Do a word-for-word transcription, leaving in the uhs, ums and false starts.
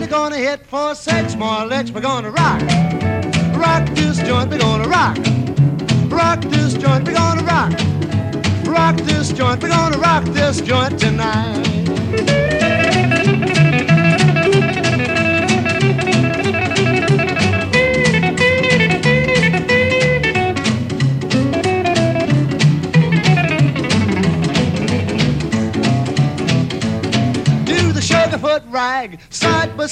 gonna hit for six more licks. We're gonna rock, rock this joint. We're gonna rock, rock this joint. We're gonna rock, rock this joint. We're gonna rock this joint tonight. Sugarfoot rag, side by